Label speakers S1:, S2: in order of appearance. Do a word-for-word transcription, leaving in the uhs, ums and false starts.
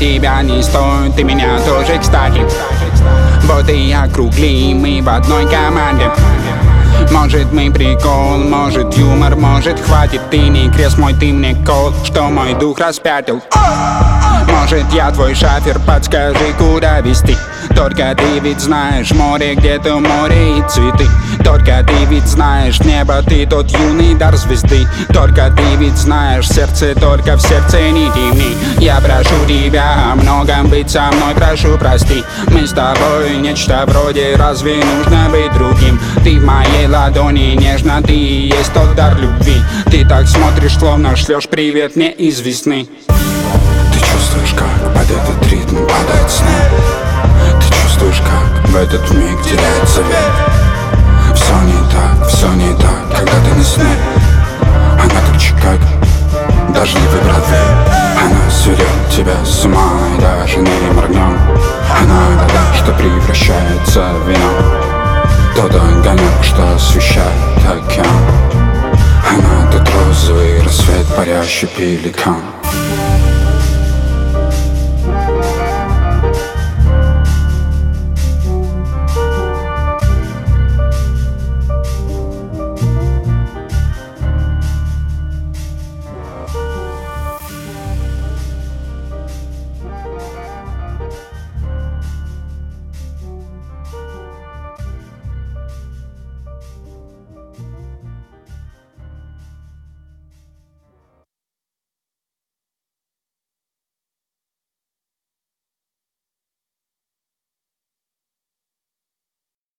S1: тебя не стоит, ты меня тоже, кстати. Вот и округли, мы в одной команде. Может мы прикол, может юмор, может хватит. Ты не крест мой, ты мне кол, что мой дух распятил. Может я твой шафер, подскажи, куда везти. Только ты ведь знаешь море, где-то море и цветы. Только ты ведь знаешь небо, ты тот юный дар звезды. Только ты ведь знаешь сердце, только в сердце не темни. Я прошу тебя о многом быть со мной, прошу прости. Мы с тобой нечто вроде, разве нужно быть другим? Ты в моей ладони нежно, ты и есть тот дар любви. Ты так смотришь, словно шлешь привет мне из весны.
S2: Ты чувствуешь, как под этот ритм падает снег. Ты чувствуешь, как в этот миг теряется век. Все не так, все не так, когда ты на сне. Она как Чикаго, дождливый Бродвей. Она сведет тебя с ума и даже не моргнем. Она вода, что превращается в вино. Тот огонек, что освещает океан. Она тот розовый рассвет, парящий пеликан.